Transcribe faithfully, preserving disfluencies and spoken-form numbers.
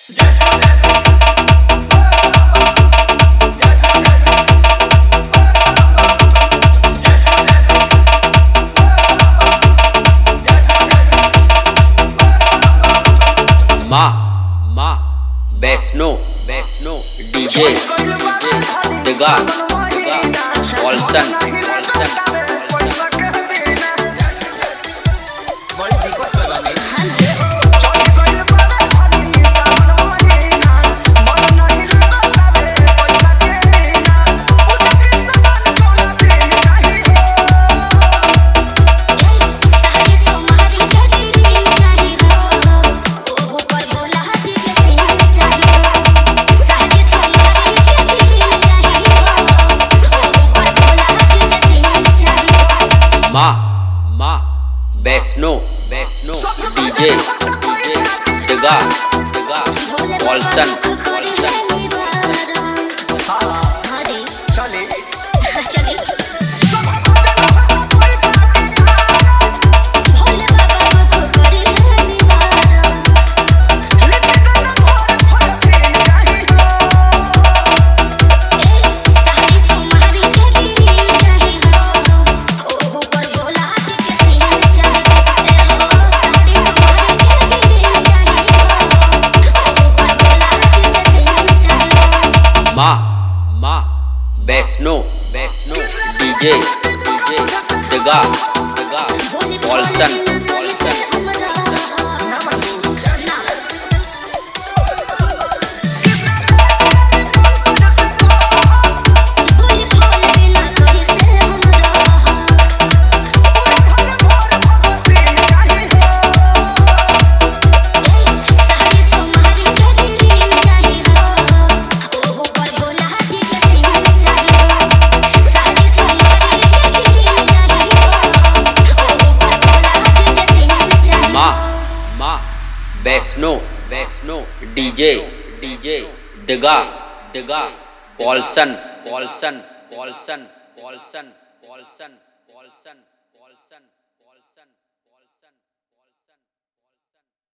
माँ माँ वैष्णो वैष्णो डीजे दिगा वॉल्सन माँ माँ वैष्णो वैष्णो डीजे दिगा दिगा वॉल्सन वॉल्सन माँ माँ वैष्णो वैष्णो डीजे डीजे दिगा दिगा वॉल्सन वॉल्सन वैष्णो वैष्णो डीजे डीजे दिगा दिगा वॉल्सन वॉल्सन वॉल्सन वॉल्सन वॉल्सन वॉल्सन वॉल्सन